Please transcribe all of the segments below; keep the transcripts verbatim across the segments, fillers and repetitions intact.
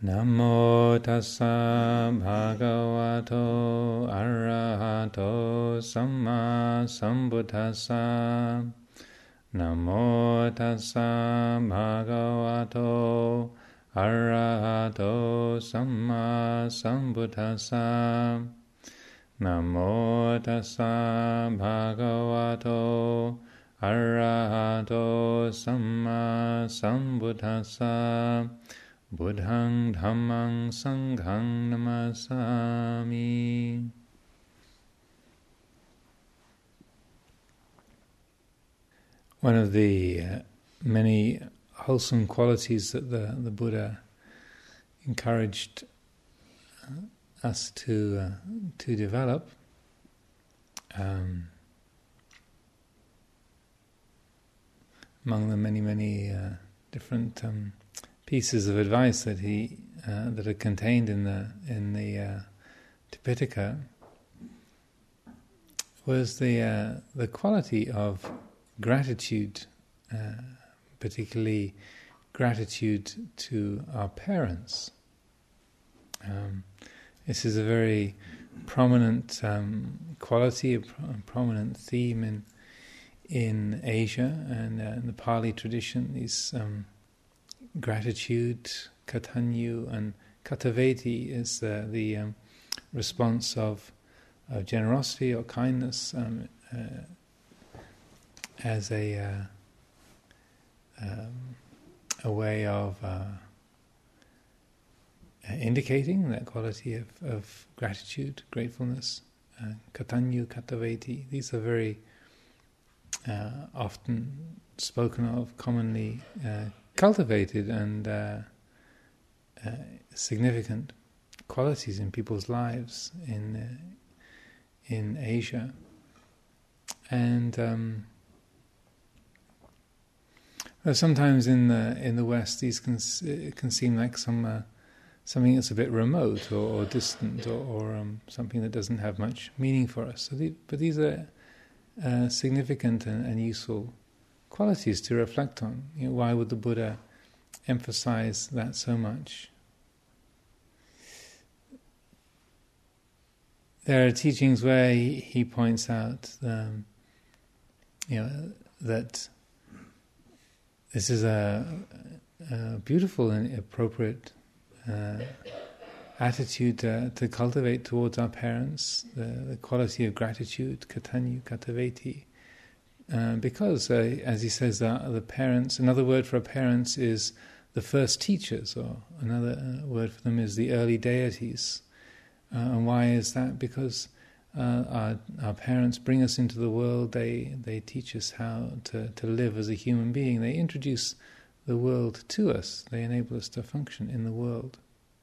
Namo tassa bhagavato arahato samma sambuddhassa. Namo tassa bhagavato arahato samma sambuddhassa. Namo tassa bhagavato arahato samma sambuddhassa. Buddhang dhammang sanghang namasami. One of the uh, many wholesome qualities that the, the Buddha encouraged uh, us to uh, to develop um, among the many many uh, different um, pieces of advice that he uh, that are contained in the in the uh, Tipitaka was the uh, the quality of gratitude, uh, particularly gratitude to our parents. Um, this is a very prominent um, quality, a, pro- a prominent theme in in Asia and uh, in the Pali tradition. These um, gratitude, katanyu, and kataveti is the, the um, response of, of generosity or kindness um, uh, as a uh, um, a way of uh, indicating that quality of, of gratitude, gratefulness. Uh, katanyu, kataveti, these are very uh, often spoken of, commonly uh, cultivated and uh, uh, significant qualities in people's lives in uh, in Asia, and um, well, sometimes in the in the West these can it can seem like some uh, something that's a bit remote or, or distant or, or um, something that doesn't have much meaning for us. So, the, but these are uh, significant and, and useful qualities to reflect on. You know, why would the Buddha emphasize that so much? There are teachings where he, he points out, um, you know, that this is a, a beautiful and appropriate uh, attitude uh, to cultivate towards our parents, the, the quality of gratitude, katanyu, kataveti. Uh, because, uh, as he says, uh, the parents, another word for our parents is the first teachers, or another uh, word for them is the early deities. Uh, and why is that? Because uh, our, our parents bring us into the world, they, they teach us how to, to live as a human being, they introduce the world to us, they enable us to function in the world.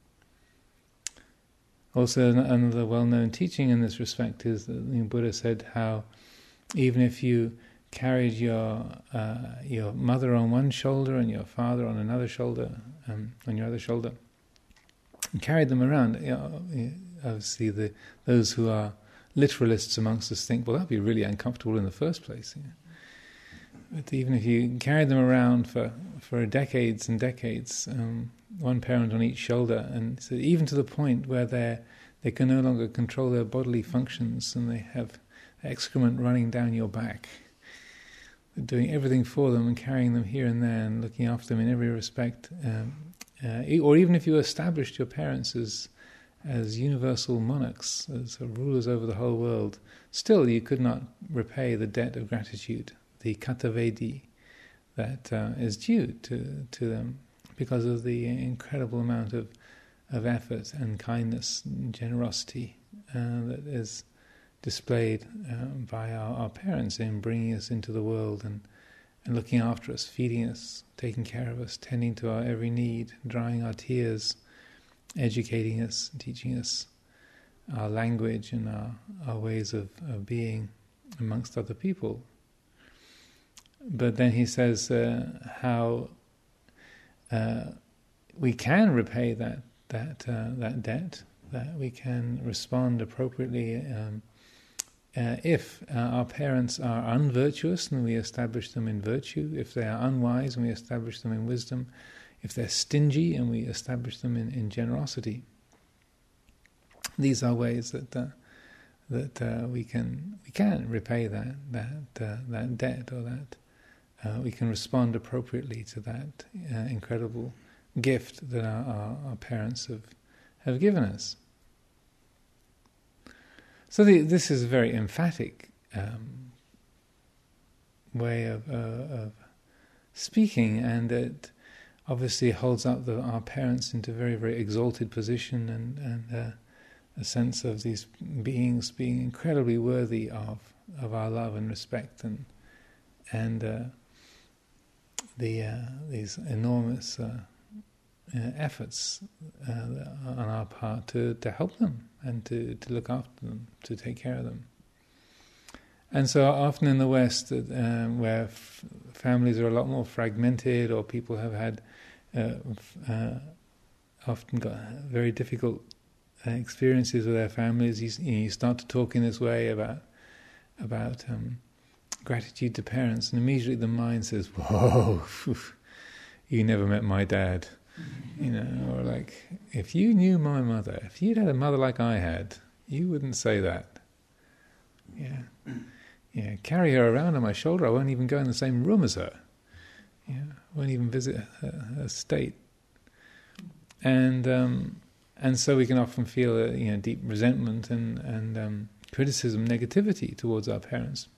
Also, another well-known teaching in this respect is that the Buddha said how even if you carried your uh, your mother on one shoulder and your father on another shoulder, um, on your other shoulder, and carried them around. You know, obviously, the those who are literalists amongst us think, well, that'd be really uncomfortable in the first place. You know? But even if you carried them around for for decades and decades, um, one parent on each shoulder, and so even to the point where they they can no longer control their bodily functions and they have excrement running down your back. Doing everything for them and carrying them here and there and looking after them in every respect, um, uh, or even if you established your parents as as universal monarchs, as rulers over the whole world, still you could not repay the debt of gratitude, the katavedi, that uh, is due to to them because of the incredible amount of of effort and kindness and generosity uh, that is displayed uh, by our, our parents in bringing us into the world and, and looking after us, feeding us, taking care of us, tending to our every need, drying our tears, educating us, teaching us our language and our, our ways of, of being amongst other people. But then he says uh, how uh, we can repay that that uh, that debt, that we can respond appropriately um, Uh, if uh, our parents are unvirtuous and we establish them in virtue, if they are unwise and we establish them in wisdom, if they're stingy, and we establish them in, in generosity. These are ways that uh, that uh, we can we can repay that that uh, that debt, or that uh, we can respond appropriately to that uh, incredible gift that our, our, our parents have have given us. So the, this is a very emphatic um, way of, uh, of speaking, and it obviously holds up the, our parents into a very, very exalted position, and, and uh, a sense of these beings being incredibly worthy of of our love and respect, and and uh, the uh, these enormous uh, uh, efforts uh, on our part to, to help them and to, to look after them, to take care of them. And so often in the West, uh, where f- families are a lot more fragmented, or people have had uh, f- uh, often got very difficult uh, experiences with their families, you, you, know, you start to talk in this way about about um, gratitude to parents, and immediately the mind says, "Whoa, you never met my dad," you know, or like, "If you knew my mother, if you'd had a mother like I had, you wouldn't say that." Yeah. Yeah, carry her around on my shoulder. I won't even go in the same room as her. Yeah, I won't even visit her, her state. And um, and so we can often feel a, you know, deep resentment and and um, criticism, negativity towards our parents.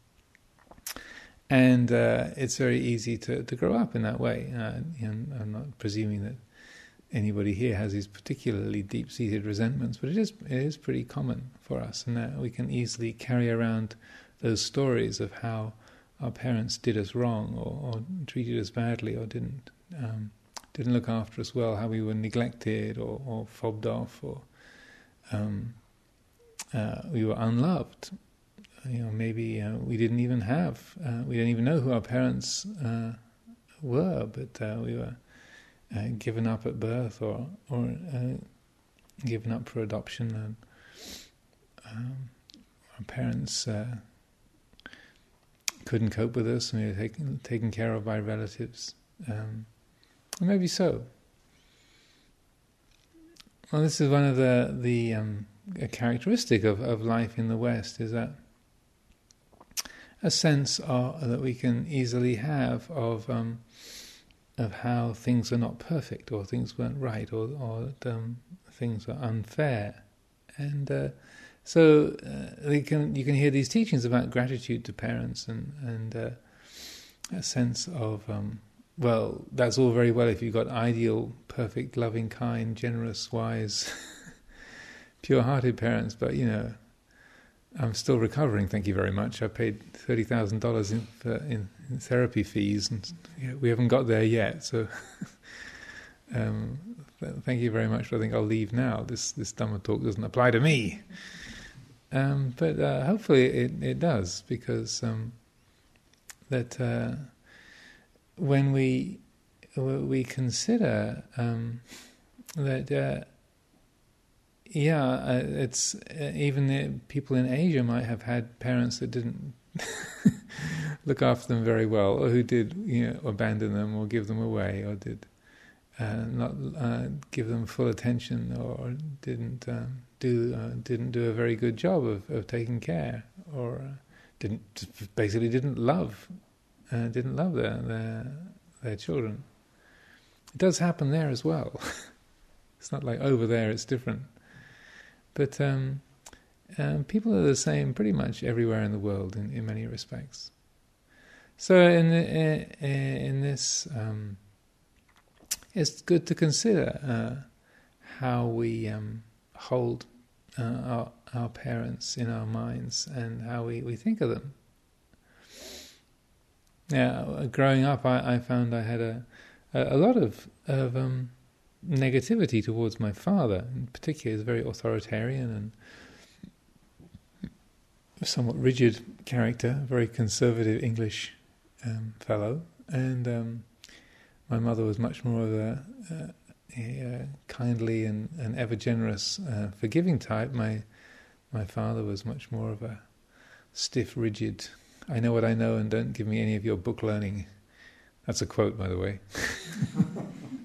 And uh, it's very easy to, to grow up in that way. Uh, you know, I'm not presuming that anybody here has these particularly deep-seated resentments, but it is it is pretty common for us, and that we can easily carry around those stories of how our parents did us wrong, or, or treated us badly, or didn't um, didn't look after us well, how we were neglected or, or fobbed off, or um, uh, we were unloved. You know, maybe uh, we didn't even have, uh, we didn't even know who our parents uh, were, but uh, we were uh, given up at birth, or or uh, given up for adoption, and um, our parents Uh, couldn't cope with us, and we were taken, taken care of by relatives. Um, maybe so. Well, this is one of the the um, a characteristic of, of life in the West, is that a sense of, that we can easily have of um, of how things are not perfect, or things weren't right, or or um, things are unfair, and. Uh, So uh, they can, you can hear these teachings about gratitude to parents, and and uh, a sense of um, well, that's all very well if you've got ideal, perfect, loving, kind, generous, wise, pure-hearted parents, but you know, I'm still recovering. Thank you very much. I paid thirty thousand dollars in, in in therapy fees, and you know, we haven't got there yet. So. um, th- thank you very much. I think I'll leave now. This this Dhamma talk doesn't apply to me. Um, but uh, hopefully it, it does, because um, that uh, when we we consider um, that uh, yeah, uh, it's uh, even the people in Asia might have had parents that didn't look after them very well, or who did, you know, abandon them or give them away, or did uh, not uh, give them full attention, or didn't. Um, Do uh, didn't do a very good job of, of taking care, or uh, didn't basically didn't love, uh, didn't love their, their their children. It does happen there as well. It's not like over there it's different, but um, um, people are the same pretty much everywhere in the world in, in many respects. So in the, in, in this, um, it's good to consider uh, how we. Um, hold uh, our, our parents in our minds, and how we, we think of them. Yeah, growing up, I, I found I had a a, a lot of of um, negativity towards my father. In particular, he's a very authoritarian and somewhat rigid character, a very conservative English um, fellow, and um, my mother was much more of a uh, A, uh, kindly and, and ever generous, uh, forgiving type. My my father was much more of a stiff, rigid, I know what I know, and don't give me any of your book learning. That's a quote, by the way.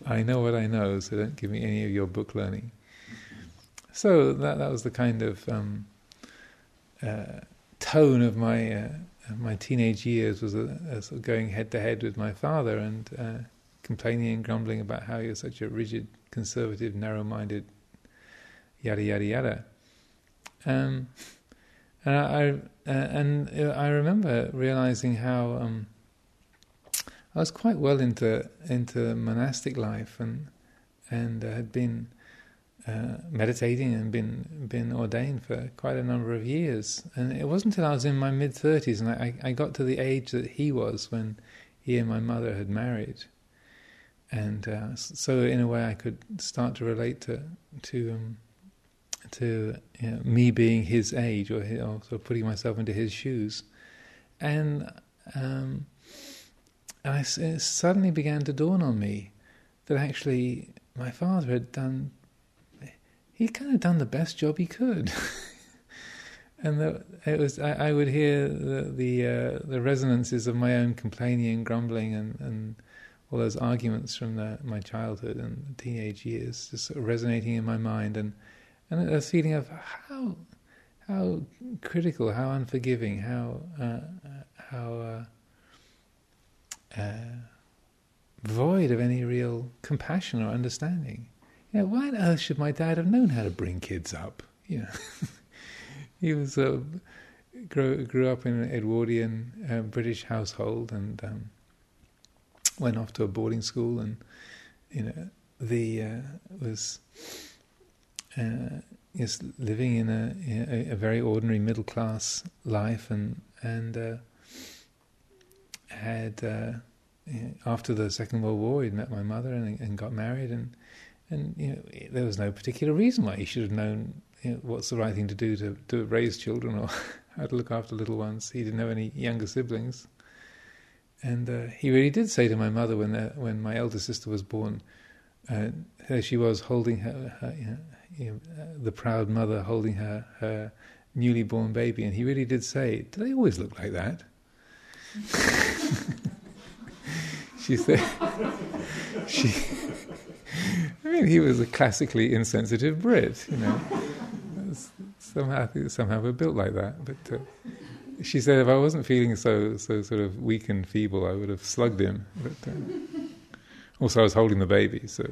I know what I know, so don't give me any of your book learning. So that that was the kind of um, uh, tone of my uh, my teenage years, was a, a sort of going head to head with my father and uh, complaining and grumbling about how he was such a rigid, conservative, narrow-minded, yada yada yada. Um, and I, I uh, and I remember realizing how um, I was quite well into into monastic life and and uh, had been uh, meditating and been been ordained for quite a number of years. And it wasn't until I was in my mid thirties and I, I got to the age that he was when he and my mother had married. And uh, so in a way I could start to relate to to um, to you know, me being his age, or, his, or sort of putting myself into his shoes. And um, I, it suddenly began to dawn on me that actually my father had done, he'd kind of done the best job he could. And that it was, I, I would hear the the, uh, the resonances of my own complaining and grumbling and, and all those arguments from the, my childhood and teenage years just sort of resonating in my mind, and and a feeling of how how critical, how unforgiving, how uh, how uh, uh, void of any real compassion or understanding. You know, why on earth should my dad have known how to bring kids up? You know, he was uh, grew grew up in an Edwardian uh, British household and um, went off to a boarding school, and you know the uh, was. Uh, is living in a, in a, a very ordinary middle class life, and and uh, had uh, you know, after the Second World War, he'd met my mother and, and got married, and and you know there was no particular reason why he should have known you know, what's the right thing to do to to raise children or how to look after little ones. He didn't have any younger siblings, and uh, he really did say to my mother when the, when my elder sister was born, uh, there she was holding her. her you know, You know, uh, the proud mother holding her, her newly born baby, and he really did say, "Do they always look like that?" She said, "She." I mean, he was a classically insensitive Brit, you know. Somehow, I think somehow we're built like that. But uh, she said, if I wasn't feeling so so sort of weak and feeble, I would have slugged him. But uh, also, I was holding the baby, so.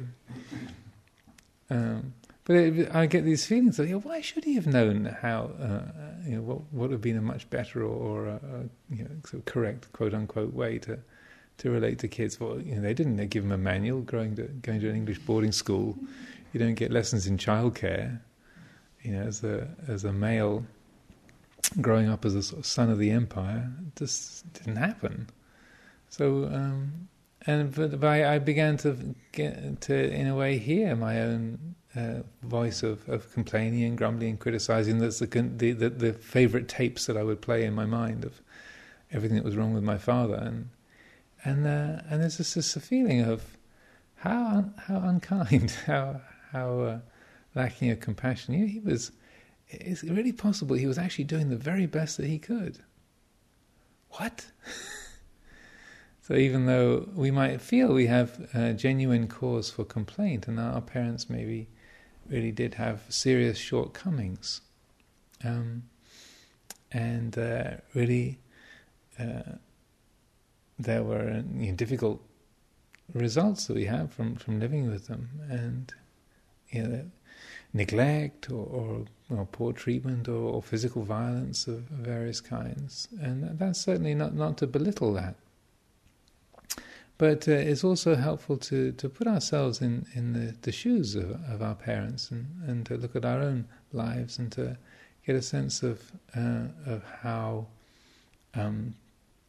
Um, But it, I get these feelings of, you know, why should he have known how, uh, you know, what, what would have been a much better or, or a, a you know, sort of correct, quote unquote, way to to relate to kids? Well, you know, they didn't give them a manual. Going to going to an English boarding school, you don't get lessons in childcare. You know, as a as a male, growing up as a sort of son of the empire, it just didn't happen. So. Um, And but, but I, I began to get to, in a way, hear my own uh, voice of, of complaining and grumbling and criticizing. That's the, the the the favorite tapes that I would play in my mind of everything that was wrong with my father, and and uh, and there's just this feeling of how un, how unkind, how how uh, lacking of compassion. You know, he was. Is it really possible he was actually doing the very best that he could? What? So even though we might feel we have uh, genuine cause for complaint, and our parents maybe really did have serious shortcomings, um, and uh, really uh, there were you know, difficult results that we have from, from living with them, and you know, neglect or, or well, poor treatment or, or physical violence of various kinds, and that's certainly not, not to belittle that. But uh, it's also helpful to, to put ourselves in, in the, the shoes of, of our parents and, and to look at our own lives and to get a sense of uh, of how um,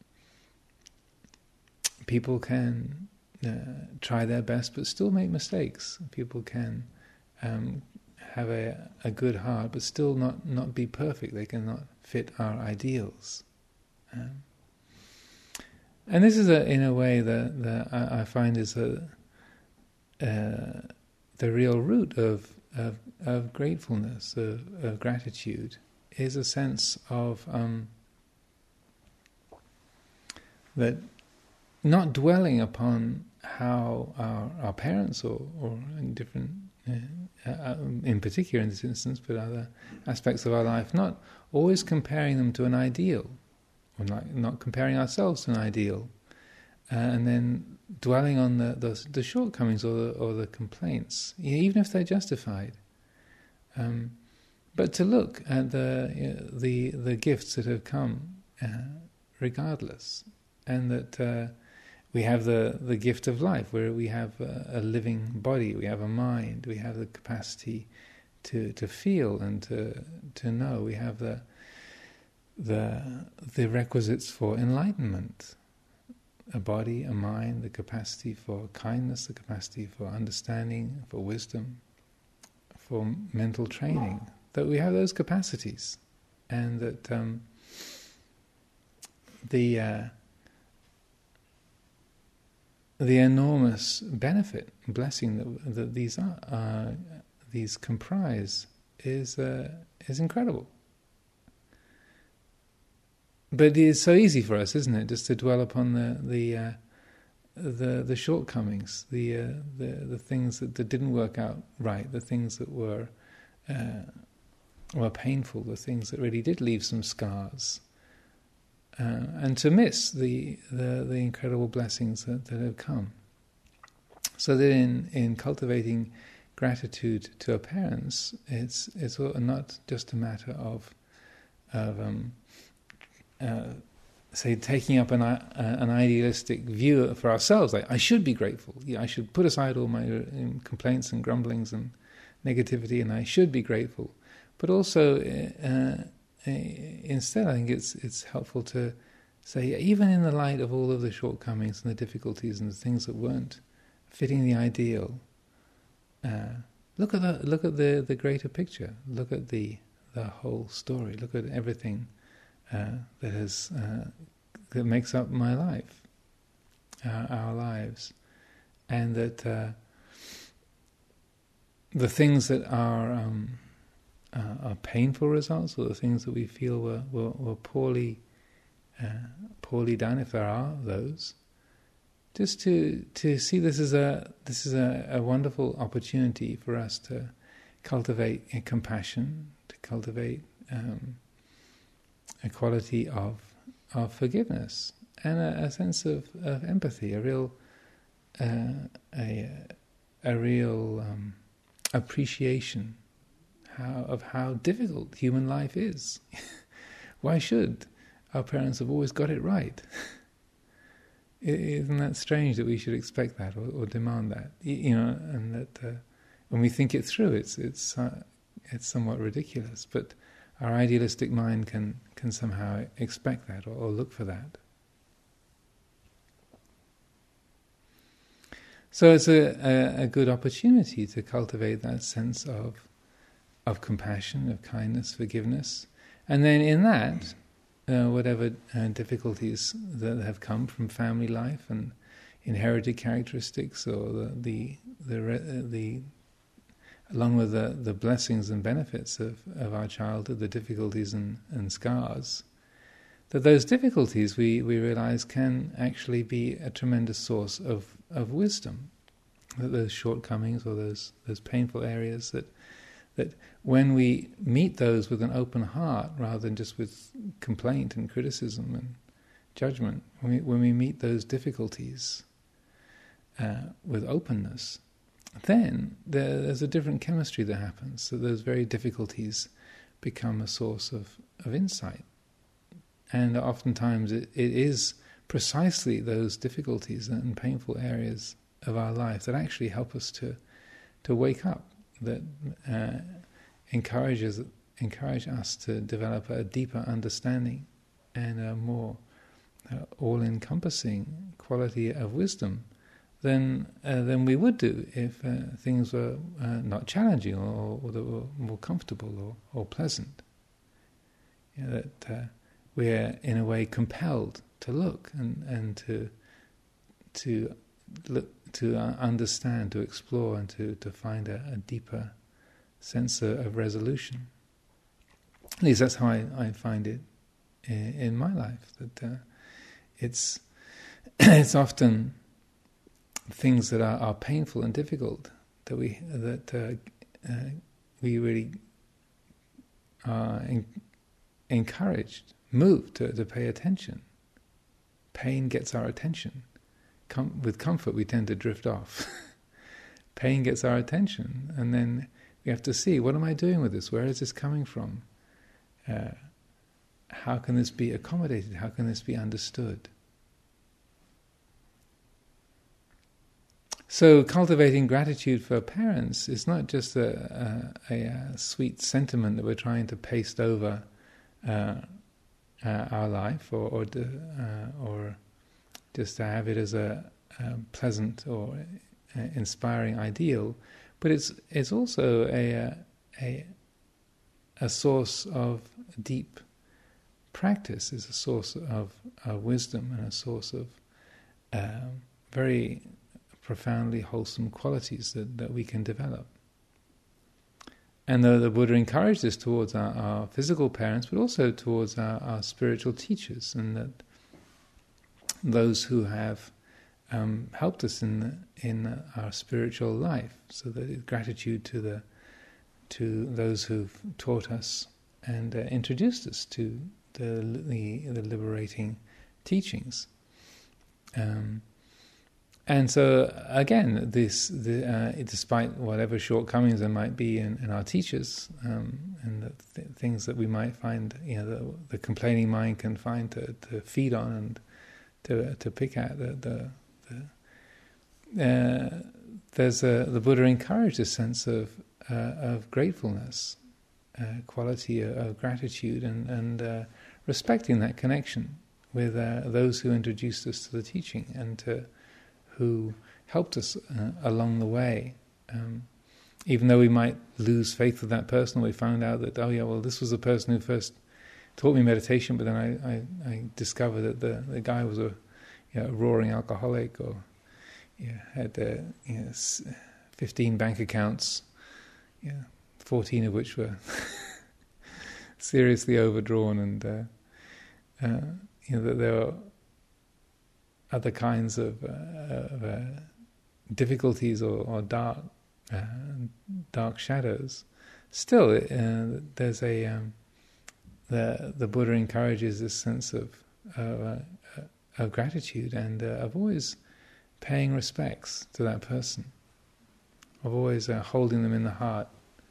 people can uh, try their best but still make mistakes. People can um, have a, a good heart but still not, not be perfect. They cannot fit our ideals. Um, And this is, a, in a way, that I, I find is a, uh, the real root of of, of gratefulness, of, of gratitude, is a sense of um, that not dwelling upon how our, our parents, or, or in different, uh, uh, in particular in this instance, but other aspects of our life, not always comparing them to an ideal, or not, not comparing ourselves to an ideal, uh, and then dwelling on the, the, the shortcomings or the, or the complaints, even if they're justified. Um, but to look at the you know, the the gifts that have come, uh, regardless, and that uh, we have the, the gift of life, where we have a, a living body, we have a mind, we have the capacity to to feel and to to know. We have the the the requisites for enlightenment: a body, a mind, the capacity for kindness, the capacity for understanding, for wisdom, for mental training. That we have those capacities, and that um, the uh, the enormous benefit, blessing that, that these are, uh, these comprise is uh, is incredible. But it's so easy for us, isn't it, just to dwell upon the the uh, the, the shortcomings, the uh, the the things that, that didn't work out right, the things that were uh, were painful, the things that really did leave some scars, uh, and to miss the, the the incredible blessings that, that have come. So that in in cultivating gratitude to our parents, it's it's not just a matter of of um, uh, say taking up an uh, an idealistic view for ourselves, like I should be grateful, yeah, I should put aside all my uh, complaints and grumblings and negativity, and I should be grateful. But also, uh, uh, instead, I think it's it's helpful to say, even in the light of all of the shortcomings and the difficulties and the things that weren't fitting the ideal, uh, look at the look at the, the greater picture. Look at the the whole story. Look at everything uh, that has uh, that makes up my life, uh, our lives, and that uh, the things that are um, uh, are painful results, or the things that we feel were were, were poorly uh, poorly done, if there are those. Just to to see this as a this is a, a wonderful opportunity for us to cultivate a compassion, to cultivate um, a quality of of forgiveness and a, a sense of, of empathy, a real uh, a a real um, appreciation how of how difficult human life is. Why should our parents have always got it right? Isn't that strange that we should expect that or, or demand that? You know, and that uh, when we think it through, it's it's uh, it's somewhat ridiculous. But our idealistic mind can can somehow expect that or, or look for that. So it's a, a, a good opportunity to cultivate that sense of of compassion, of kindness, forgiveness, and then in that, Uh, whatever uh, difficulties that have come from family life and inherited characteristics, or the the the, uh, the along with the, the blessings and benefits of, of our childhood, the difficulties and, and scars, that those difficulties we, we realize can actually be a tremendous source of, of wisdom. That those shortcomings or those those painful areas, that that when we meet those with an open heart rather than just with complaint and criticism and judgment, when we, when we meet those difficulties uh, with openness, then there, there's a different chemistry that happens. So those very difficulties become a source of, of insight. And oftentimes it, it is precisely those difficulties and painful areas of our life that actually help us to to wake up, that uh, encourages encourage us to develop a deeper understanding and a more uh, all-encompassing quality of wisdom than uh, than we would do if uh, things were uh, not challenging or, or that were more comfortable or, or pleasant. You know, that uh, we're in a way compelled to look and and to to look, to uh, understand, to explore, and to, to find a, a deeper sense of, of resolution. At least that's how I, I find it in, in my life. That uh, it's it's often things that are, are painful and difficult, that we that uh, uh, we really are in, encouraged, moved to, to pay attention. Pain gets our attention. Com- with comfort, we tend to drift off. Pain gets our attention, and then we have to see, what am I doing with this? Where is this coming from? Uh, how can this be accommodated? How can this be understood? So cultivating gratitude for parents is not just a, a, a, a sweet sentiment that we're trying to paste over uh, uh, our life, or or, to, uh, or just to have it as a, a pleasant or uh, inspiring ideal, but it's it's also a a a source of deep practice. It's a source of uh, wisdom and a source of uh, very profoundly wholesome qualities that, that we can develop. And the, the Buddha encouraged this towards our, our physical parents, but also towards our, our spiritual teachers, and that those who have um, helped us in in our spiritual life. So that gratitude to the to those who've taught us and uh, introduced us to the the, the liberating teachings. Um, And so again, this, the, uh, despite whatever shortcomings there might be in, in our teachers, um, and the th- things that we might find, you know, the, the complaining mind can find to, to feed on and to to pick at, the, the, the uh, there's a, the Buddha encouraged a sense of uh, of gratefulness, uh, quality of, of gratitude, and and uh, respecting that connection with uh, those who introduced us to the teaching and to who helped us uh, along the way. Um, even though we might lose faith with that person, we found out that, oh yeah, well, this was the person who first taught me meditation, but then I, I, I discovered that the, the guy was a, you know, a roaring alcoholic, or you know, had uh, you know, fifteen bank accounts, you know, fourteen of which were seriously overdrawn, and uh, uh, you know, that there were other kinds of, uh, of uh, difficulties or, or dark uh, dark shadows. Still, uh, there's a um, the the Buddha encourages this sense of uh, of gratitude and uh, of always paying respects to that person, of always uh, holding them in the heart.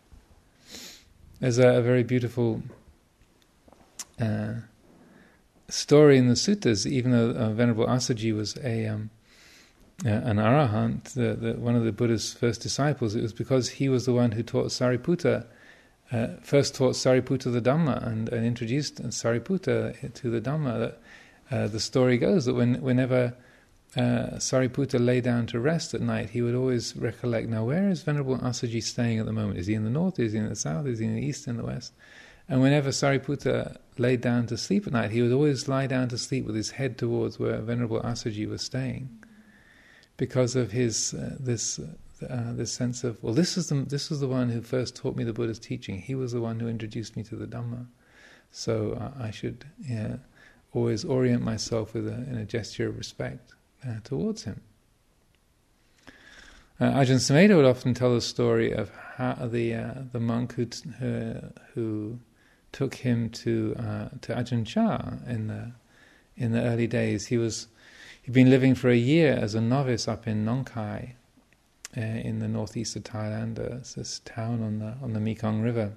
There's a, a very beautiful Uh, story in the suttas. Even though uh, Venerable Assaji was a um, uh, an arahant, the, the, one of the Buddha's first disciples, it was because he was the one who taught Sariputta, uh, first taught Sariputta the Dhamma and, and introduced Sariputta to the Dhamma. That uh, the story goes that when, whenever uh, Sariputta lay down to rest at night, he would always recollect, now where is Venerable Assaji staying at the moment? Is he in the north? Is he in the south? Is he in the east? In the west? And whenever Sariputta laid down to sleep at night, he would always lie down to sleep with his head towards where Venerable Assaji was staying, because of his uh, this uh, this sense of, well, this is the this was the one who first taught me the Buddha's teaching. He was the one who introduced me to the Dhamma, so uh, I should yeah, always orient myself with a, in a gesture of respect uh, towards him. Uh, Ajahn Sumedho would often tell the story of how the uh, the monk who t- uh, who took him to uh, to Ajahn Chah in the in the early days. He was he'd been living for a year as a novice up in Nong Khai, uh, in the northeast of Thailand. Uh, it's this town on the on the Mekong River,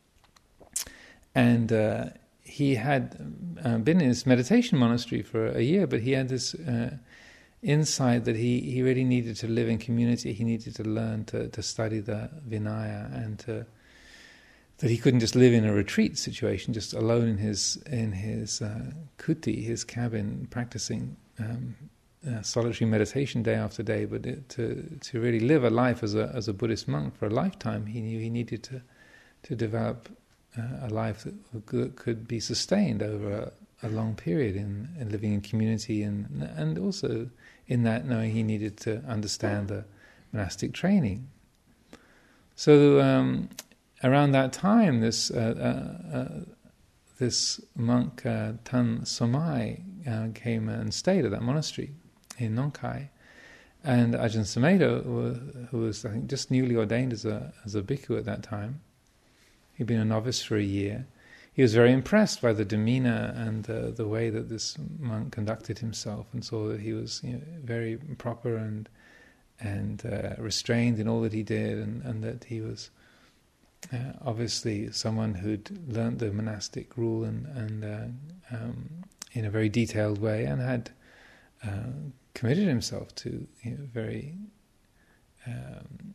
and uh, he had uh, been in this meditation monastery for a year, but he had this uh, insight that he, he really needed to live in community. He needed to learn to, to study the Vinaya, and to, that he couldn't just live in a retreat situation, just alone in his in his uh, kuti, his cabin, practicing um, uh, solitary meditation day after day. But it, to to really live a life as a as a Buddhist monk for a lifetime, he knew he needed to to develop uh, a life that could be sustained over a, a long period in, in living in community, and and also in that knowing he needed to understand the monastic training. So um, around that time, this uh, uh, uh, this monk uh, Tan Somai uh, came and stayed at that monastery in Nong Khai, And Ajahn Sumedho, who was, I think, just newly ordained as a as a bhikkhu at that time, he'd been a novice for a year. He was very impressed by the demeanor and uh, the way that this monk conducted himself, and saw that he was, you know, very proper and and uh, restrained in all that he did, and, and that he was uh, obviously someone who'd learnt the monastic rule and, and uh, um, in a very detailed way, and had uh, committed himself to, you know, very um,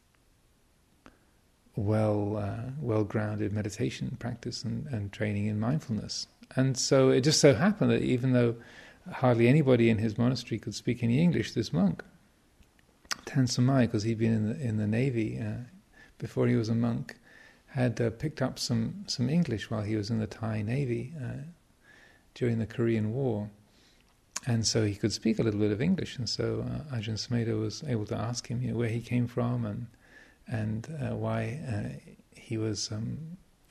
well uh, well-grounded meditation practice and, and training in mindfulness. And so it just so happened that even though hardly anybody in his monastery could speak any English, this monk, Tan Somai, because he'd been in the, in the Navy uh, before he was a monk, had uh, picked up some, some English while he was in the Thai Navy uh, during the Korean War. And so he could speak a little bit of English. And so uh, Ajahn Sumedho was able to ask him, you know, where he came from and and uh, why uh, he was um,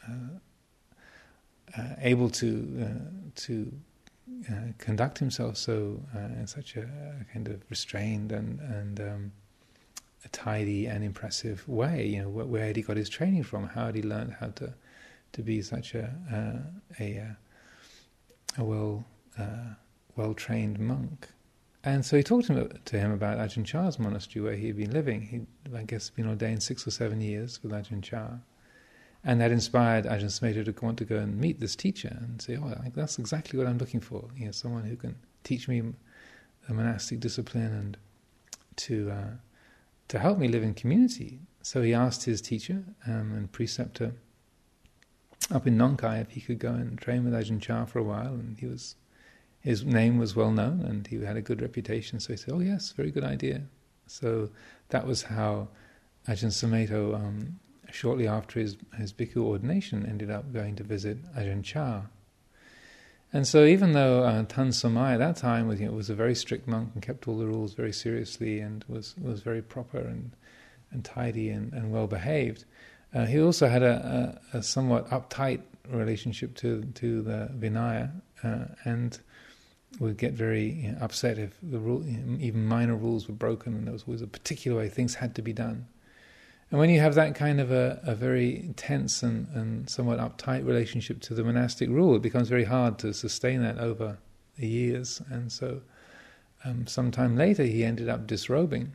uh, uh, able to uh, to uh, conduct himself so uh, in such a, a kind of restrained and and um, a tidy and impressive way. You know, where, where had he got his training from? How had he learned how to to be such a uh, a, a well uh, well trained monk? And so he talked to him, to him about Ajahn Chah's monastery where he had been living. He'd, I guess, been ordained six or seven years with Ajahn Chah. And that inspired Ajahn Sumedho to want to go and meet this teacher and say, oh, that's exactly what I'm looking for. You know, someone who can teach me the monastic discipline and to uh, to help me live in community. So he asked his teacher um, and preceptor up in Nongkai if he could go and train with Ajahn Chah for a while, and he was... his name was well known and he had a good reputation, so he said, oh yes, very good idea. So that was how Ajahn Sumedho, um, shortly after his, his bhikkhu ordination, ended up going to visit Ajahn Chah. And so even though uh, Tan Somai at that time was, you know, was a very strict monk and kept all the rules very seriously and was, was very proper and, and tidy and, and well behaved, uh, he also had a, a, a somewhat uptight relationship to, to the Vinaya uh, and would get very, you know, upset if the rule, you know, even minor rules were broken, and there was always a particular way things had to be done. And when you have that kind of a, a very tense and, and somewhat uptight relationship to the monastic rule, it becomes very hard to sustain that over the years. And so um, sometime later he ended up disrobing.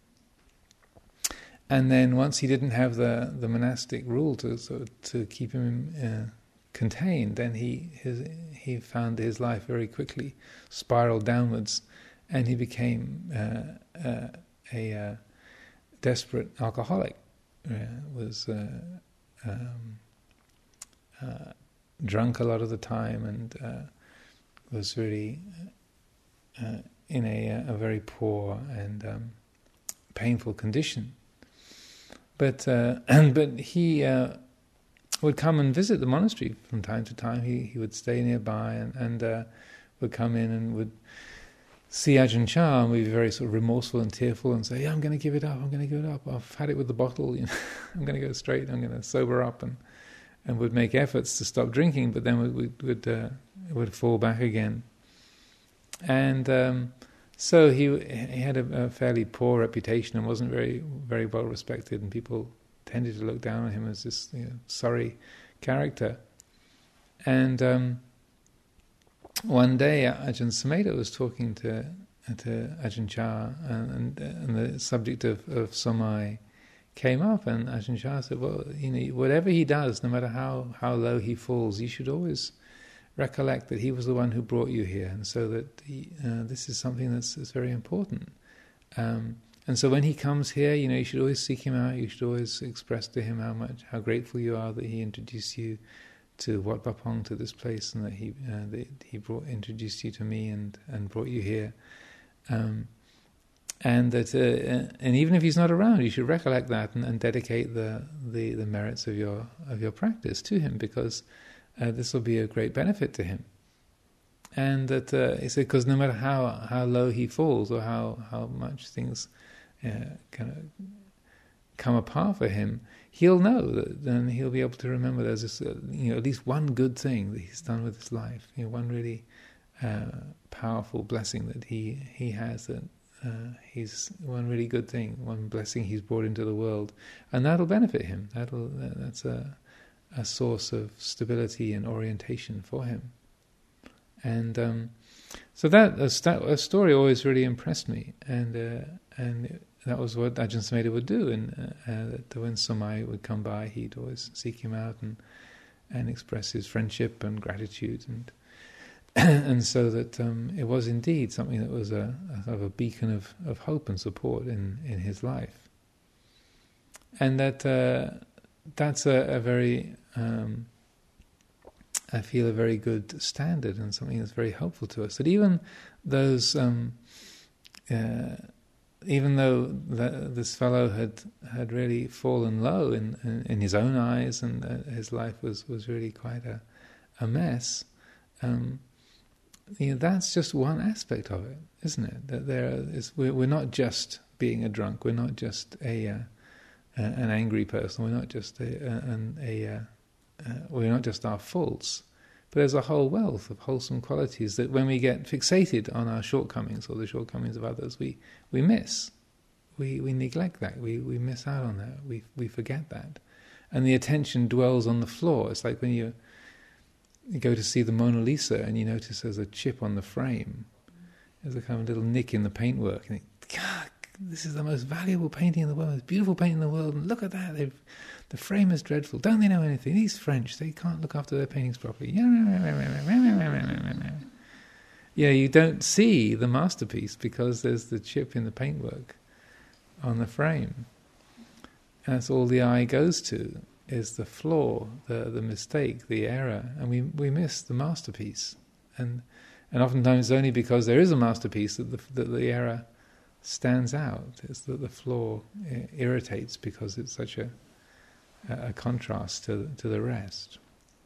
And then once he didn't have the, the monastic rule to so, to keep him uh, contained, then he his, he found his life very quickly spiraled downwards, and he became uh, uh, a uh, desperate alcoholic. Uh, was uh, um, uh, drunk a lot of the time, and uh, was really uh, in a, a very poor and um, painful condition. But uh, but he uh, would come and visit the monastery from time to time. He he would stay nearby and, and uh, would come in and would see Ajahn Chah and would be very sort of remorseful and tearful and say, yeah, I'm going to give it up, I'm going to give it up. I've had it with the bottle, you know, I'm going to go straight, I'm going to sober up, and and would make efforts to stop drinking, but then would would would, uh, would fall back again. And um, so he he had a, a fairly poor reputation and wasn't very very well respected, and people tended to look down on him as this, you know, sorry character. And um, one day Ajahn Sumedho was talking to to Ajahn Chah, and, and, and the subject of, of Somai came up, and Ajahn Chah said, well, you know, whatever he does, no matter how, how low he falls, you should always recollect that he was the one who brought you here, and so that he, uh, this is something that's, that's very important. Um, and so when he comes here, you know, you should always seek him out, you should always express to him how much, how grateful you are that he introduced you to Wat Pah Pong, to this place, and that he uh, that he brought introduced you to me and, and brought you here. Um, and that uh, and even if he's not around, you should recollect that and, and dedicate the, the, the merits of your of your practice to him, because uh, this will be a great benefit to him. And that uh, he said, because no matter how, how low he falls or how how much things uh, kind of come apart for him, he'll know that, and he'll be able to remember there's this, uh, you know, at least one good thing that he's done with his life. You know, one really uh, powerful blessing that he he has that uh, he's one really good thing, one blessing he's brought into the world, and that'll benefit him. That'll that's a a source of stability and orientation for him. And um, so that a, st- a story always really impressed me, and uh, and that was what Ajahn Sumedho would do. And uh, uh, that when Somai would come by, he'd always seek him out and and express his friendship and gratitude, and and so that um, it was indeed something that was a, a sort of a beacon of, of hope and support in, in his life. And that uh, that's a, a very, um, I feel, a very good standard and something that's very helpful to us. That even those, um, uh, even though the, this fellow had had really fallen low in in, in his own eyes, and uh, his life was, was really quite a a mess. Um, You know, that's just one aspect of it, isn't it? That there is, we're, we're not just being a drunk. We're not just a, uh, a an angry person. We're not just a, a, a, a uh, we're not just our faults. But there's a whole wealth of wholesome qualities that, when we get fixated on our shortcomings or the shortcomings of others, we, we miss. We we neglect that. We we miss out on that. We we forget that, and the attention dwells on the flaw. It's like when you. You go to see the Mona Lisa and you notice there's a chip on the frame. There's a kind of little nick in the paintwork. And you think, God, this is the most valuable painting in the world, most beautiful painting in the world, and look at that. They've, the frame is dreadful. Don't they know anything? These French, they can't look after their paintings properly. Yeah, you don't see the masterpiece because there's the chip in the paintwork on the frame. And that's all the eye goes to. Is the flaw, the the mistake, the error, and we we miss the masterpiece, and and oftentimes only because there is a masterpiece that the that the error stands out. It's that the flaw irritates because it's such a a contrast to to the rest.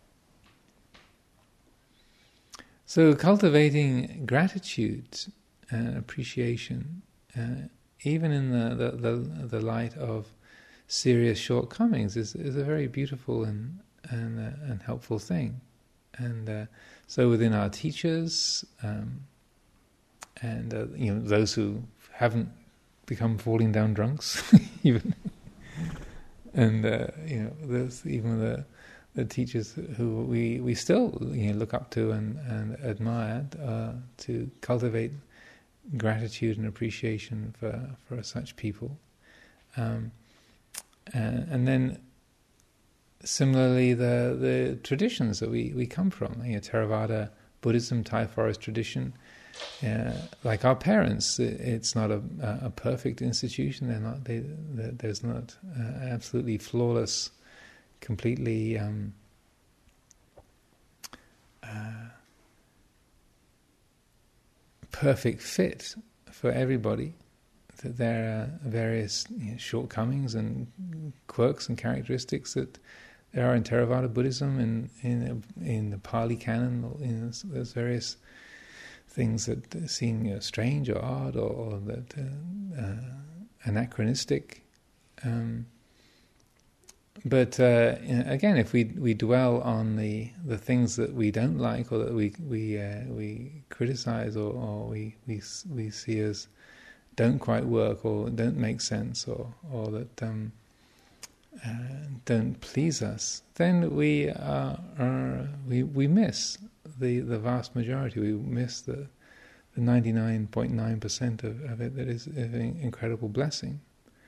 So cultivating gratitude and appreciation, uh, even in the, the the the light of serious shortcomings, is is a very beautiful and and uh, and helpful thing, and uh, so within our teachers, um, and uh, you know, those who haven't become falling down drunks, even, and uh, you know, there's even the the teachers who we we still, you know, look up to and and admire, uh, to cultivate gratitude and appreciation for for such people. Um, Uh, and then, similarly, the the traditions that we, we come from, you know, Theravada Buddhism, Thai forest tradition, uh, like our parents, it, it's not a, a perfect institution. They're not. They, there's not uh, absolutely flawless, completely um, uh, perfect fit for everybody. That there are various, you know, shortcomings and quirks and characteristics that there are in Theravada Buddhism, and in in the Pali Canon. You know, there's various things that seem, you know, strange or odd, or, or that uh, uh, anachronistic. Um, but uh, you know, again, if we we dwell on the, the things that we don't like, or that we we uh, we criticize, or, or we we we see as don't quite work, or don't make sense, or or that um, uh, don't please us, then we are, are we we miss the, the vast majority. We miss the the ninety-nine point nine percent of, of it that is an incredible blessing.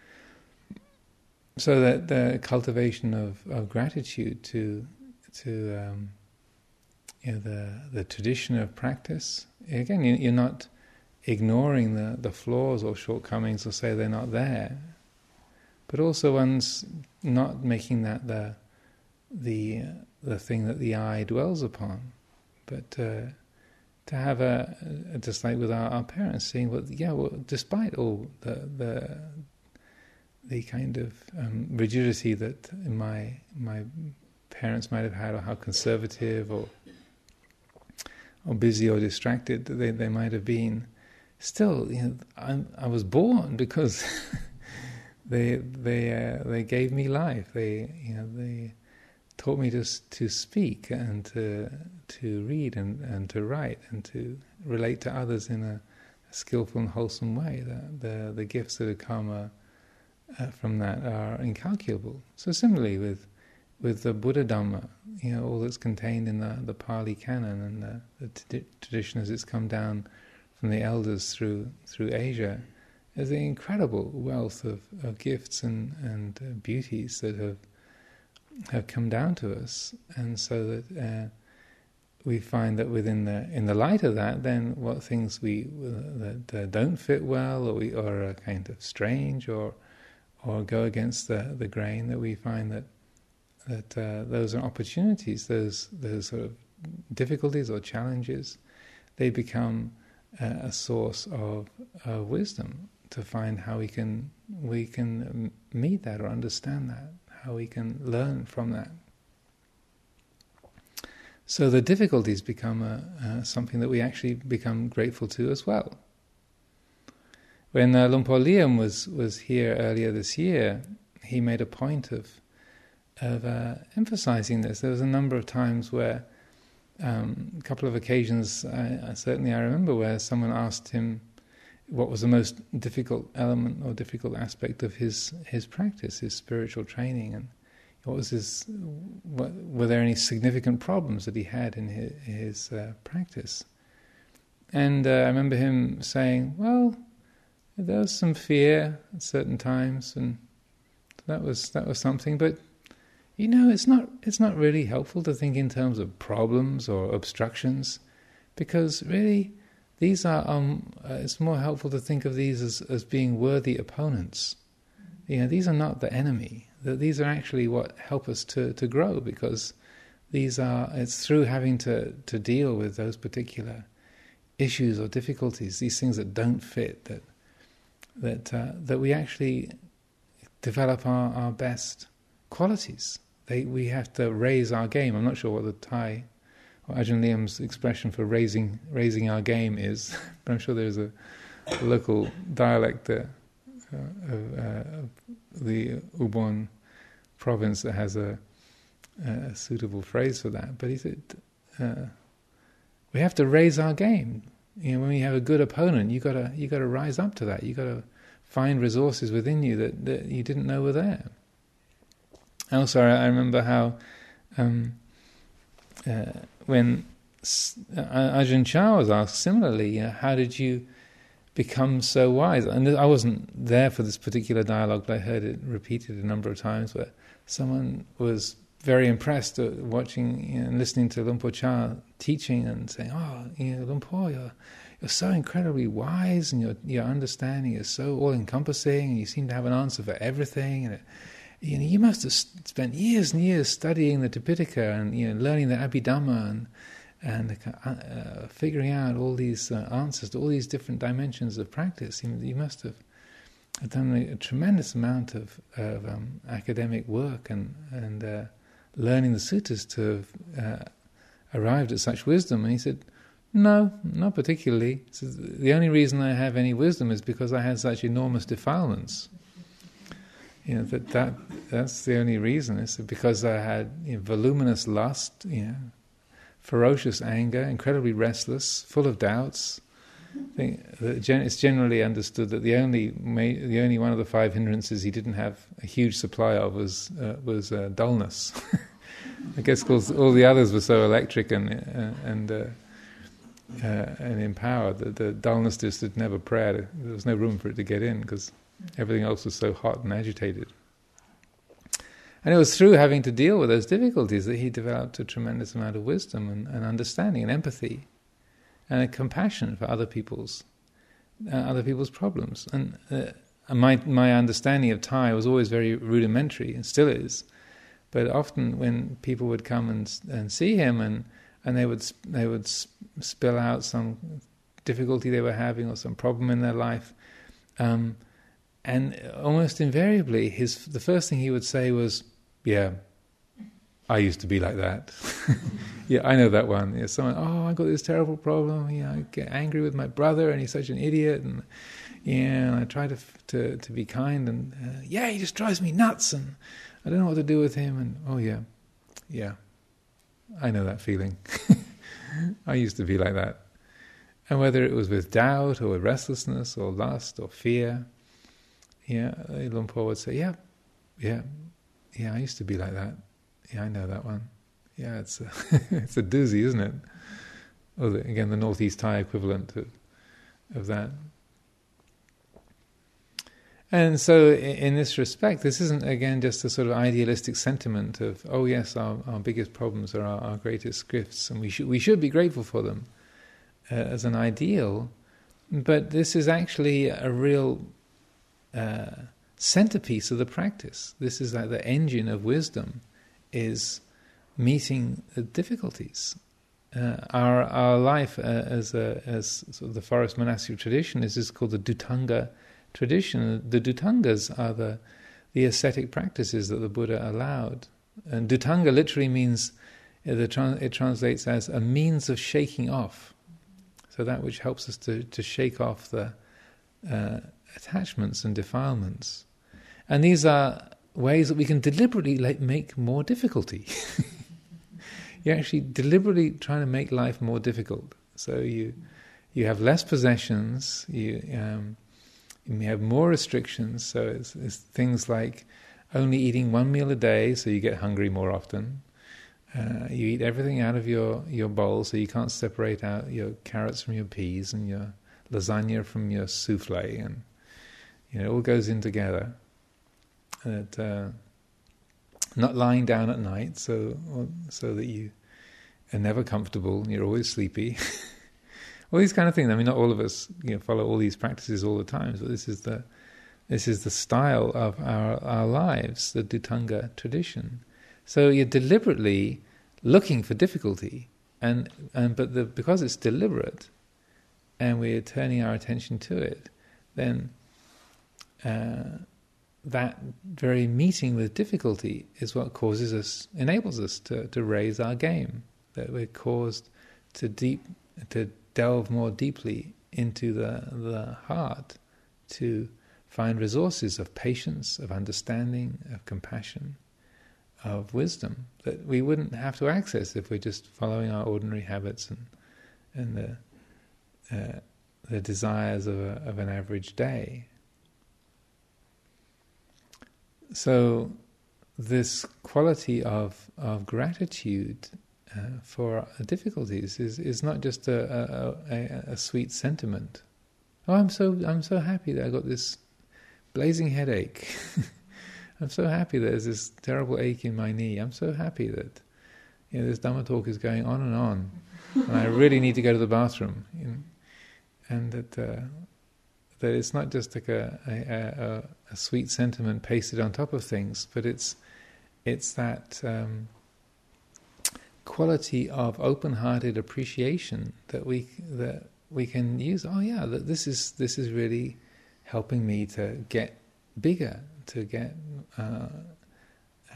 So that the cultivation of, of gratitude to to um, you know, the the tradition of practice. Again, you, you're not ignoring the, the flaws or shortcomings, or say they're not there, but also one's not making that the the the thing that the eye dwells upon, but uh, to have a, a just like with our, our parents, saying, well, yeah, well, despite all the the the kind of um, rigidity that my my parents might have had, or how conservative or or busy or distracted they they might have been. Still, you know, I'm, I was born because they they uh, they gave me life. They you know they taught me to to speak and to to read and, and to write and to relate to others in a, skillful and wholesome way. The the, the gifts that have come uh, uh, from that are incalculable. So similarly with with the Buddha Dhamma, you know, all that's contained in the, the Pali Canon and the, the t- tradition as it's come down from the elders through through Asia, is an incredible wealth of, of gifts and and uh, beauties that have have come down to us, and so that uh, we find that within the in the light of that, then what things we uh, that uh, don't fit well, or we or are kind of strange, or or go against the the grain, that we find that. That uh, those are opportunities, those those sort of difficulties or challenges, they become uh, a source of uh, wisdom to find how we can we can meet that or understand that, how we can learn from that. So the difficulties become a, uh, something that we actually become grateful to as well. When uh, Luang Por Liam was was here earlier this year, he made a point of. of uh, emphasizing this. There was a number of times where, um, a couple of occasions, I, I, certainly I remember, where someone asked him what was the most difficult element or difficult aspect of his his practice, his spiritual training, and what was his, what, were there any significant problems that he had in his, his uh, practice? And uh, I remember him saying, well, there was some fear at certain times, and that was that was something, but you know, it's not it's not really helpful to think in terms of problems or obstructions, because really these are um, uh, it's more helpful to think of these as, as being worthy opponents. You know, these are not the enemy. That these are actually what help us to, to grow, because these are it's through having to, to deal with those particular issues or difficulties, these things that don't fit, that that uh, that we actually develop our, our best qualities. They, we have to raise our game. I'm not sure what the Thai or Ajahn Liam's expression for raising raising our game is, but I'm sure there's a, a local dialect uh, of, uh, of the Ubon province that has a, a suitable phrase for that. But he said, uh, we have to raise our game. You know, when you have a good opponent, you gotta you gotta rise up to that. You gotta find resources within you that, that you didn't know were there. Also, I remember how um, uh, when Ajahn Chah was asked similarly, you know, how did you become so wise? And I wasn't there for this particular dialogue, but I heard it repeated a number of times, where someone was very impressed at watching, you know, and listening to Luang Por Chah teaching and saying, "Oh, you know, Luang Por, you're you're so incredibly wise, and your your understanding is so all encompassing, and you seem to have an answer for everything." And it, You know, you must have spent years and years studying the Tipitaka and, you know, learning the Abhidhamma and and uh, figuring out all these uh, answers to all these different dimensions of practice. You, you must have done a, a tremendous amount of, of um, academic work and and uh, learning the suttas to have uh, arrived at such wisdom. And he said, "No, not particularly. He said, the only reason I have any wisdom is because I had such enormous defilements." You know, that, that that's the only reason. It's because I had, you know, voluminous lust, you know, ferocious anger, incredibly restless, full of doubts. I think that it's generally understood that the only the only one of the five hindrances he didn't have a huge supply of was uh, was uh, dullness. I guess because all the others were so electric and uh, and uh, uh, and empowered that the dullness just had never prayered. There was no room for it to get in because everything else was so hot and agitated. And it was through having to deal with those difficulties that he developed a tremendous amount of wisdom and, and understanding and empathy and a compassion for other people's uh, other people's problems. And uh, my my understanding of Thai was always very rudimentary, and still is. But often when people would come and and see him, and, and they would they would spill out some difficulty they were having or some problem in their life. Um, And almost invariably, his the first thing he would say was, "Yeah, I used to be like that. Yeah, I know that one." Yeah, someone, "Oh, I got this terrible problem. Yeah, I get angry with my brother, and he's such an idiot. And yeah, and I try to to to be kind, and uh, yeah, he just drives me nuts, and I don't know what to do with him. And oh yeah, yeah, I know that feeling. I used to be like that." And whether it was with doubt or restlessness or lust or fear, yeah, Luang Por would say, yeah, yeah, yeah, I used to be like that. Yeah, I know that one. Yeah, it's a, it's a doozy, isn't it? Or the, again, the Northeast Thai equivalent of, of that. And so in this respect, this isn't, again, just a sort of idealistic sentiment of, oh yes, our, our biggest problems are our, our greatest gifts, and we should we should be grateful for them uh, as an ideal. But this is actually a real uh, centerpiece of the practice. This is like the engine of wisdom, is meeting the difficulties. Uh, our our life uh, as a, as sort of the forest monastic tradition is, is called the Dhutanga tradition. The Dhutangas are the the ascetic practices that the Buddha allowed. And Dhutanga literally means, uh, the tra- it translates as a means of shaking off. So that which helps us to, to shake off the uh, attachments and defilements. And these are ways that we can deliberately like, make more difficulty. You're actually deliberately trying to make life more difficult. So you you have less possessions, you um, you may have more restrictions, so it's, it's things like only eating one meal a day, so you get hungry more often. Uh, you eat everything out of your, your bowl, so you can't separate out your carrots from your peas and your lasagna from your souffle, and you know, it all goes in together. And, uh, not lying down at night, so so that you are never comfortable, you're always sleepy. All these kind of things. I mean, not all of us, you know, follow all these practices all the time, but this is the this is the style of our our lives, the Dhutanga tradition. So you're deliberately looking for difficulty, and and but the, because it's deliberate, and we're turning our attention to it, then uh, that very meeting with difficulty is what causes us, enables us to, to raise our game. That we're caused to deep to delve more deeply into the the heart, to find resources of patience, of understanding, of compassion, of wisdom that we wouldn't have to access if we're just following our ordinary habits and and the uh, the desires of a, of an average day. So this quality of of gratitude uh, for difficulties is, is not just a, a, a, a sweet sentiment. Oh, I'm so I'm so happy that I got this blazing headache. I'm so happy that there's this terrible ache in my knee. I'm so happy that, you know, this Dhamma talk is going on and on, and I really need to go to the bathroom. You know, and that uh, that it's not just like a, a, a, a sweet sentiment pasted on top of things, but it's it's that um, quality of open-hearted appreciation that we that we can use. Oh yeah, that this is this is really helping me to get bigger, to get uh, uh,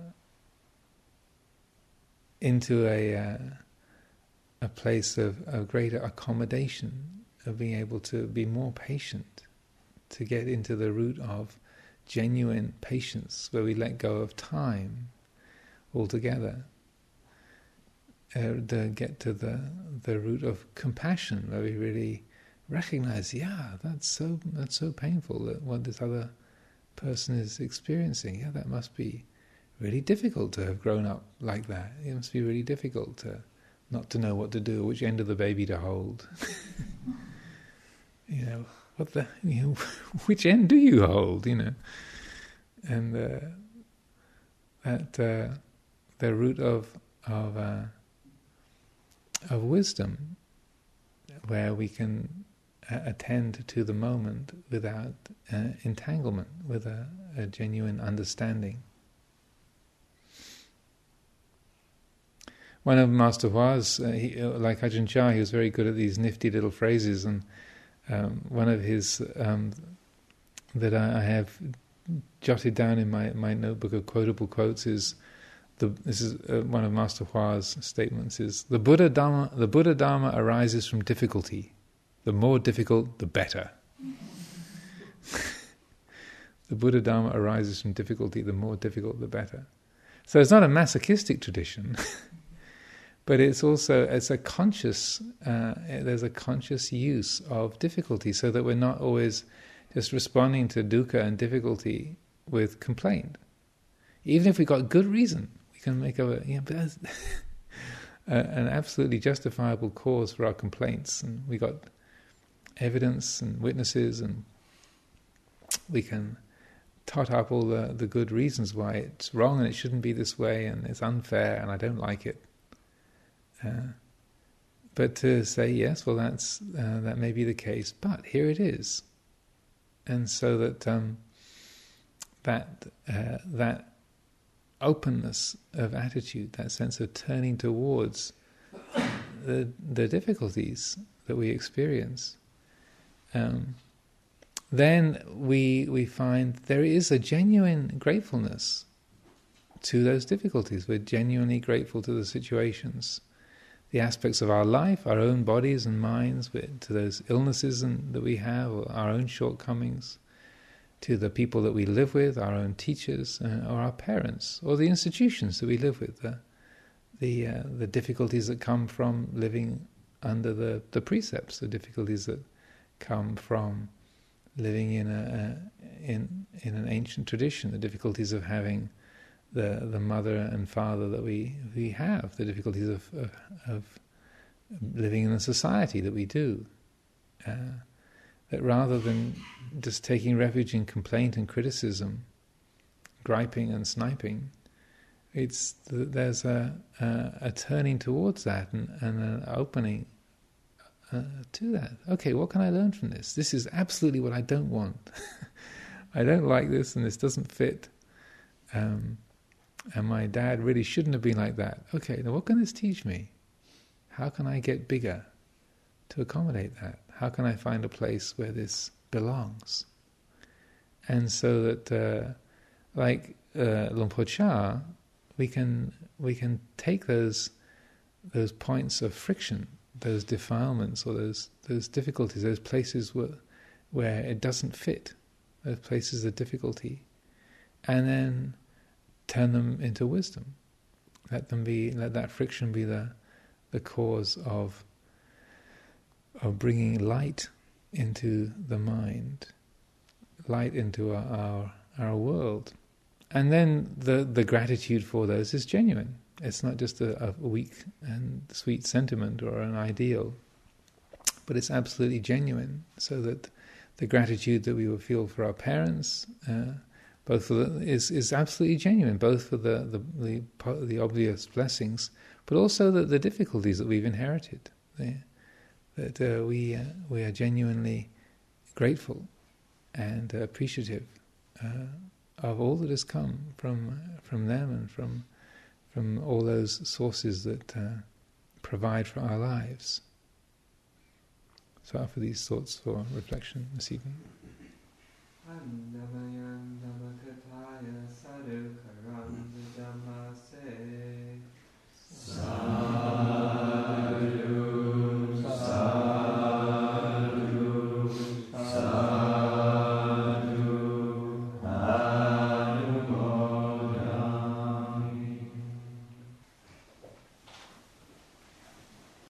into a uh, a place of, of greater accommodation, of being able to be more patient, to get into the root of genuine patience, where we let go of time altogether. Uh, to get to the the root of compassion, where we really recognize, yeah, that's so that's so painful, that what this other person is experiencing. Yeah, that must be really difficult to have grown up like that. It must be really difficult to not to know what to do, which end of the baby to hold. You know, what the, you know, which end do you hold? You know, and uh, that uh, the root of of uh, of wisdom, where we can uh, attend to the moment without uh, entanglement, with a, a genuine understanding. One of Master Hua's, uh, he, like Ajahn Chah, he was very good at these nifty little phrases, and um, one of his um, that I, I have jotted down in my, my notebook of quotable quotes is, the, this is uh, one of Master Hua's statements, is the Buddha Dharma, the Buddha Dharma arises from difficulty. The more difficult, the better. The Buddha Dharma arises from difficulty. The more difficult, the better. So it's not a masochistic tradition, but it's also it's a conscious. Uh, there's a conscious use of difficulty, so that we're not always just responding to dukkha and difficulty with complaint. Even if we've got good reason, we can make a you know, but that's a, an absolutely justifiable cause for our complaints, and we got evidence and witnesses, and we can tot up all the, the good reasons why it's wrong and it shouldn't be this way and it's unfair and I don't like it. Uh, but to say, yes, well, that's uh, that may be the case, but here it is. And so that um, that uh, that openness of attitude, that sense of turning towards the the difficulties that we experience, um, then we we find there is a genuine gratefulness to those difficulties. We're genuinely grateful to the situations, the aspects of our life, our own bodies and minds, to those illnesses and, that we have, or our own shortcomings, to the people that we live with, our own teachers, uh, or our parents, or the institutions that we live with, the the, uh, the difficulties that come from living under the, the precepts, the difficulties that come from living in a, a in in an ancient tradition, the difficulties of having the the mother and father that we we have, the difficulties of of, of living in a society that we do. Uh, that rather than just taking refuge in complaint and criticism, griping and sniping, it's there's a a, a turning towards that and, and an opening uh, to that. Okay, what can I learn from this? This is absolutely what I don't want. I don't like this, and this doesn't fit. Um, and my dad really shouldn't have been like that. Okay, now what can this teach me? How can I get bigger to accommodate that? How can I find a place where this belongs? And so that, uh, like uh, Luang Por Chah, we can we can take those those points of friction, those defilements, or those those difficulties, those places where where it doesn't fit, those places of difficulty, and then turn them into wisdom. Let them be. Let that friction be the the cause of of bringing light into the mind, light into our our, our world, and then the the gratitude for those is genuine. It's not just a, a weak and sweet sentiment or an ideal, but it's absolutely genuine. So that the gratitude that we would feel for our parents, uh, both for the, is is absolutely genuine, both for the the the, the obvious blessings, but also the, the difficulties that we've inherited. The, that uh, we uh, we are genuinely grateful and uh, appreciative uh, of all that has come from from them and from from all those sources that uh, provide for our lives. So I offer these thoughts for reflection this evening.